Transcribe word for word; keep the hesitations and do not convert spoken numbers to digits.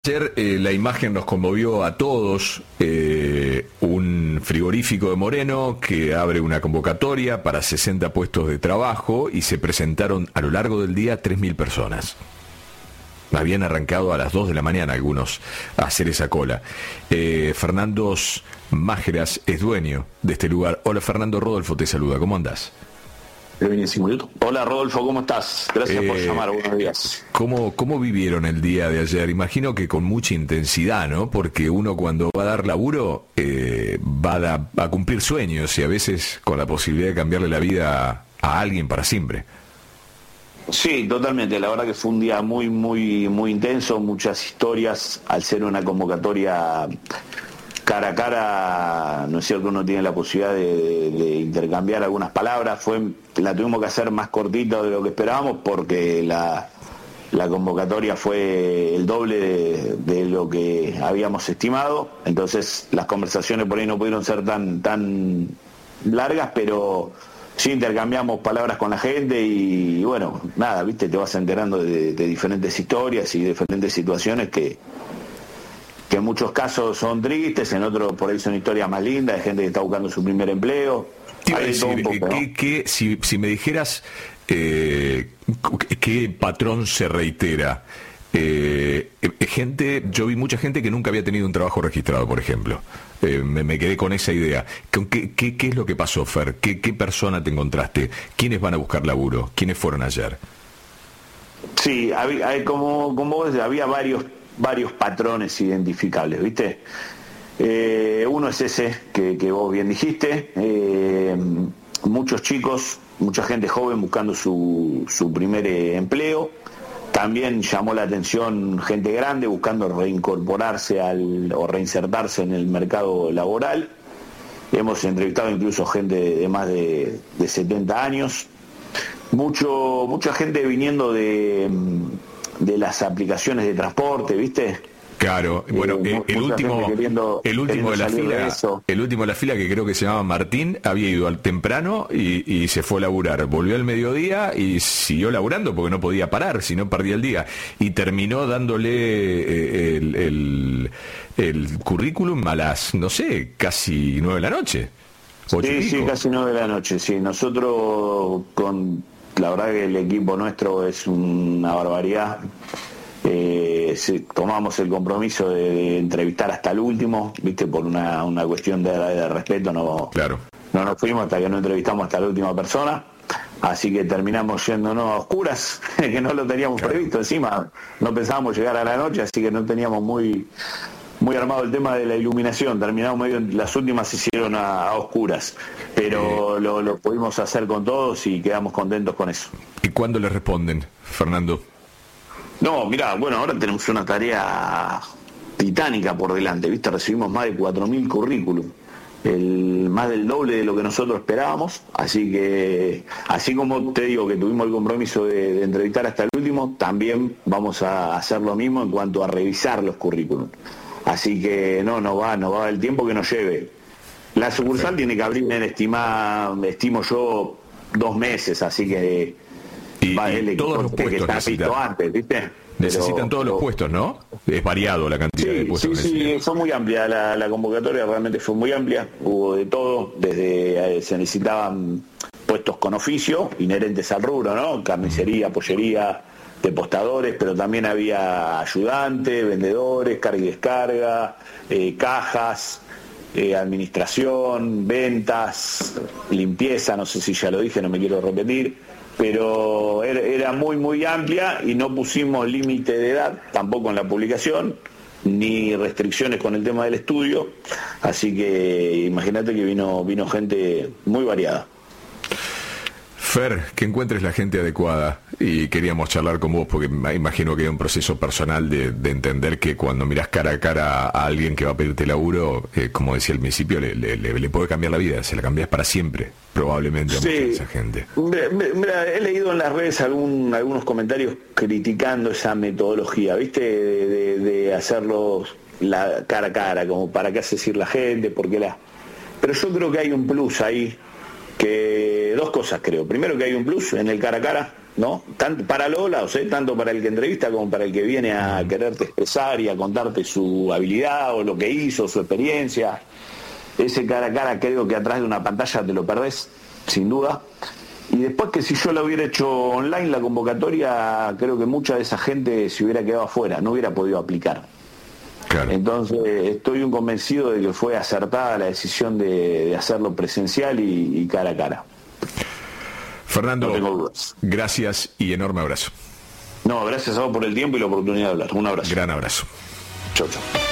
Ayer eh, la imagen nos conmovió a todos, eh, un frigorífico de Moreno que abre una convocatoria para sesenta puestos de trabajo y se presentaron a lo largo del día tres mil personas. Habían arrancado a las dos de la mañana algunos a hacer esa cola. Eh, Fernando Mágeras es dueño de este lugar. Hola Fernando, Rodolfo te saluda, ¿cómo andás? Hola Rodolfo, ¿cómo estás? Gracias eh, por llamar, buenos días. ¿Cómo, ¿Cómo vivieron el día de ayer? Imagino que con mucha intensidad, ¿no? Porque uno cuando va a dar laburo eh, va a, a cumplir sueños y a veces con la posibilidad de cambiarle la vida a, a alguien para siempre. Sí, totalmente. La verdad que fue un día muy, muy, muy intenso, muchas historias. Al ser una convocatoria cara a cara, no es cierto, uno tiene la posibilidad de, de, de intercambiar algunas palabras. Fue, la tuvimos que hacer más cortita de lo que esperábamos porque la, la convocatoria fue el doble de, de lo que habíamos estimado. Entonces las conversaciones por ahí no pudieron ser tan, tan largas, pero sí intercambiamos palabras con la gente y, y bueno, nada, viste, te vas enterando de, de diferentes historias y diferentes situaciones que que en muchos casos son tristes, en otros por ahí son historias más lindas, de gente que está buscando su primer empleo. Te iba a decir, poco, ¿no? que, que, si, si me dijeras eh, qué patrón se reitera, eh, gente, yo vi mucha gente que nunca había tenido un trabajo registrado, por ejemplo. Eh, me, me quedé con esa idea. ¿Qué, qué, qué es lo que pasó, Fer? ¿Qué, ¿Qué persona te encontraste? ¿Quiénes van a buscar laburo? ¿Quiénes fueron ayer? Sí, había, como, como vos decís, había varios varios patrones identificables, ¿viste? Eh, uno es ese que, que vos bien dijiste, eh, muchos chicos, mucha gente joven buscando su, su primer eh, empleo. También llamó la atención gente grande buscando reincorporarse al, o reinsertarse en el mercado laboral. Hemos entrevistado incluso gente de, de más de, de setenta años. Mucho, mucha gente viniendo de... de las aplicaciones de transporte, ¿viste? Claro, bueno, eh, el, el último queriendo, el último de la fila, de el último de la fila que creo que se llamaba Martín, había ido al temprano y, y se fue a laburar, volvió al mediodía y siguió laburando porque no podía parar, si no perdía el día, y terminó dándole eh, el, el, el currículum a las, no sé, casi nueve de la noche. Sí, sí, casi nueve de la noche, sí. Nosotros con la verdad que el equipo nuestro es una barbaridad. Eh, tomamos el compromiso de, de entrevistar hasta el último, viste, por una, una cuestión de, de respeto, no, claro. no nos fuimos hasta que no entrevistamos hasta la última persona, así que terminamos yéndonos a oscuras, que no lo teníamos claro. previsto, encima no pensábamos llegar a la noche, así que no teníamos muy muy armado el tema de la iluminación, terminamos medio, las últimas se hicieron a, a oscuras, pero eh. lo, lo pudimos hacer con todos y quedamos contentos con eso. ¿Y cuándo le responden, Fernando? No, mirá, bueno, ahora tenemos una tarea titánica por delante, ¿viste? Recibimos más de cuatro mil currículum, el, más del doble de lo que nosotros esperábamos, así que, así como te digo que tuvimos el compromiso de, de entrevistar hasta el último, también vamos a hacer lo mismo en cuanto a revisar los currículum. Así que no, no va, no va el tiempo que nos lleve. La sucursal tiene que abrir en estima, estimo yo, dos meses, así que y, va y el todos los puestos que está visto antes, ¿viste? Necesitan pero, todos los pero, puestos, ¿no? Es variado la cantidad sí, de puestos. Sí, sí, fue muy amplia la, la convocatoria, realmente fue muy amplia, hubo de todo, desde eh, se necesitaban puestos con oficio, inherentes al rubro, ¿no? Carnicería, pollería, depostadores, pero también había ayudantes, vendedores, carga y descarga, eh, cajas, eh, administración, ventas, limpieza, no sé si ya lo dije, no me quiero repetir, pero era, era muy muy amplia y no pusimos límite de edad tampoco en la publicación, ni restricciones con el tema del estudio, así que imagínate que vino, vino gente muy variada. Fer, que encuentres la gente adecuada y queríamos charlar con vos porque me imagino que hay un proceso personal de, de entender que cuando mirás cara a cara a alguien que va a pedirte laburo, eh, como decía al principio, le, le, le puede cambiar la vida, se la cambias para siempre, probablemente a sí. mucha de esa gente. Mira, he leído en las redes algún, algunos comentarios criticando esa metodología, ¿viste? De, de, de hacerlo la cara a cara, como para qué hace decir la gente, por qué la... Pero yo creo que hay un plus ahí, que dos cosas creo. Primero que hay un plus en el cara a cara, ¿no? Tanto para los lados, ¿eh? Tanto para el que entrevista como para el que viene a quererte expresar y a contarte su habilidad o lo que hizo, su experiencia. Ese cara a cara creo que atrás de una pantalla te lo perdés, sin duda. Y después que si yo lo hubiera hecho online, la convocatoria, creo que mucha de esa gente se hubiera quedado afuera, no hubiera podido aplicar. Claro. Entonces estoy un convencido de que fue acertada la decisión de, de hacerlo presencial y, y cara a cara. Fernando, no tengo dudas. Gracias y enorme abrazo. No, gracias a vos por el tiempo y la oportunidad de hablar. Un abrazo. Gran abrazo. Chau, chau.